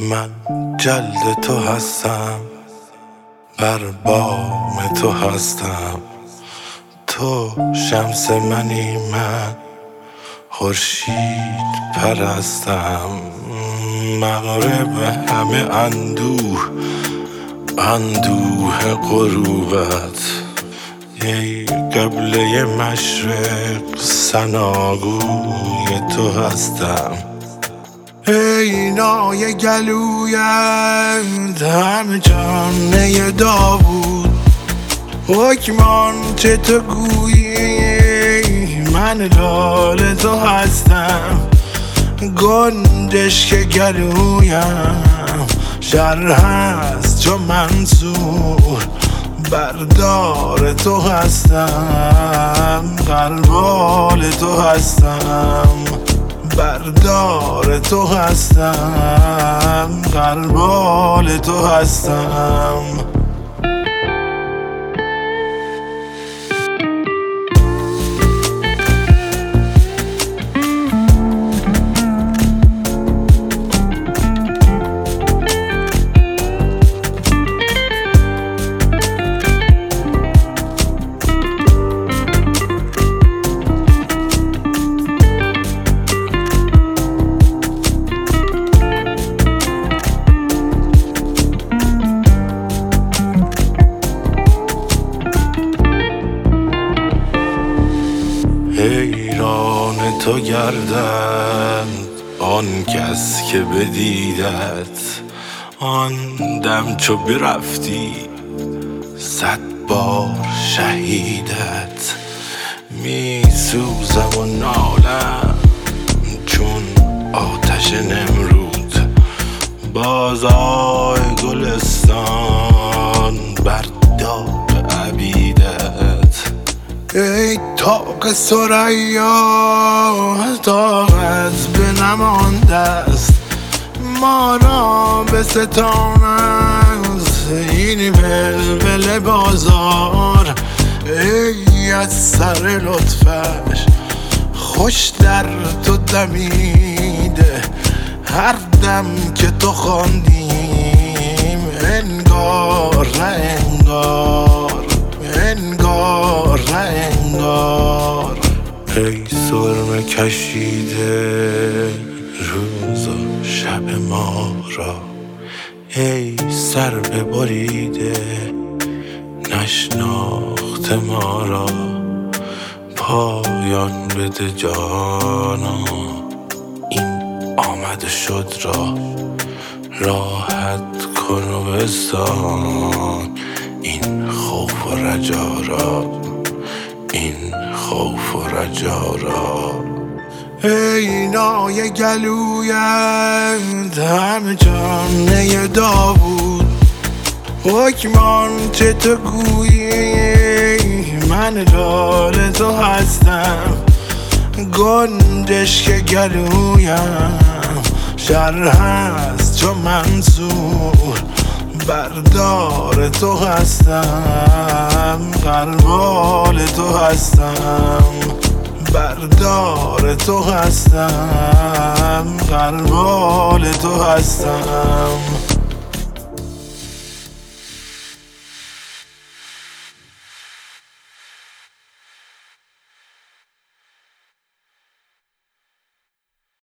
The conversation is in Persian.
من جلد تو هستم، بر بام تو هستم. تو شمس منی، من خورشید پرستم. مغرب همه اندوه غروبت، ای قبله مشرق ثناگوی تو هستم. ای نای گلویت همه جانه داوود، حکمان چه تو گویی من لال تو هستم. گنجش که گلویم شر هست چو منصور، بردار تو هستم، غربال تو هستم. بردار تو هستم، غربال تو هستم. حیران تو گردند آن کس که بدیدت، آن دم چو برفتی 100 بار شهیدت. می سوزم و نالم چون آتش نمرود، بازای گلستان بر داغ عبیدت. ای طاق ثریا طاقت بنمانده است، ما را به ستان است این ولول بازار. ای از سر لطفش خوش در تو دمیده، هر دم که تو خواندیم انگار نه انگار، انگار نه انگار. ای سرمه کشیده روز و شب ما را، ای سر ببریده نشناخته ما را. پایان بده جانا این آمد شد را، راحت کن و بستان این خوف و رجا را، این خوف و رجا را. ای نای گلویت همه جانه داوود، حکمان چه تو گویی من لال تو هستم. گنجش که گلویم شر هست چو منصور، بردار تو هستم، غربال تو هستم. بردار تو هستم، غربال تو هستم.